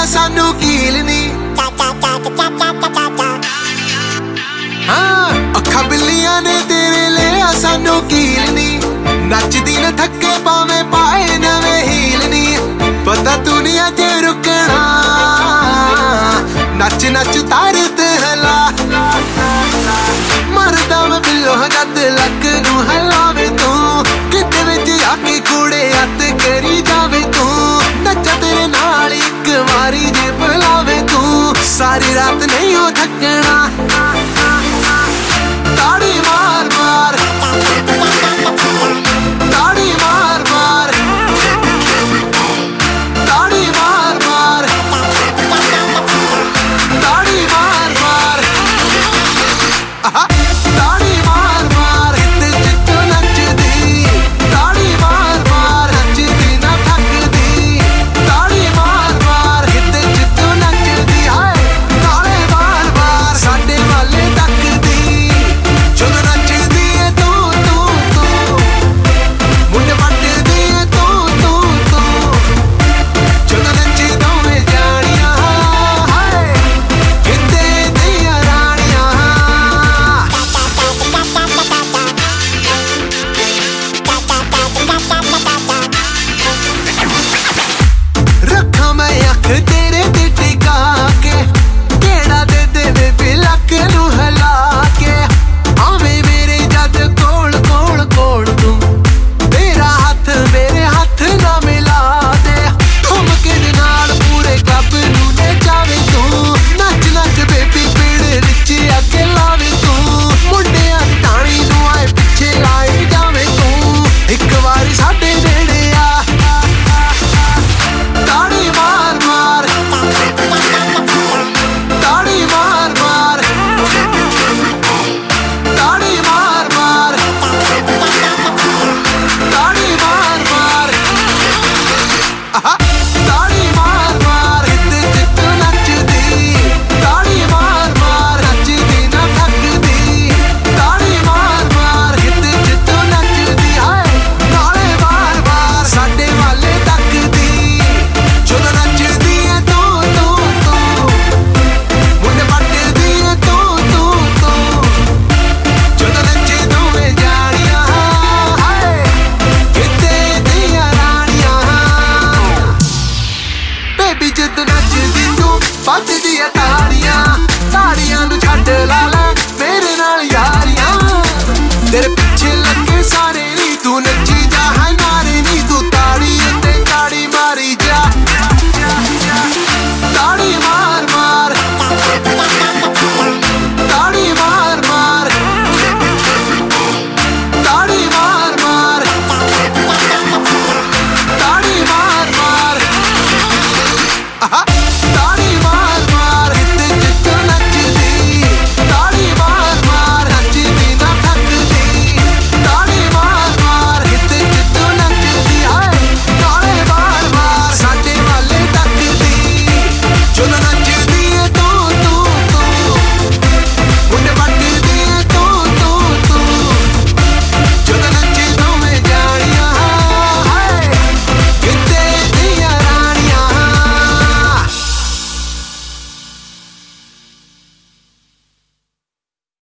सानू कील नी। हाँ अखा बिल्लियां ने तेरे लिया सानू कील नी। नचदी न थके पावे पाए नवे हील नी। पता तू नहीं अजे रुकना, नच नच तार ते हला। मरदा मैं बिल्लो जद लक नू हलावे तू, किते विच आके कूड़े हत्थ करी जावे तू। नचा तेरे नाल इक वारी जे बुलावे तू, सारी रात नहीं हो थकना। ताड़ी मार मार, ताड़ी मार मार, ताड़ी मार मार, ताड़ी मार मार, ताड़ी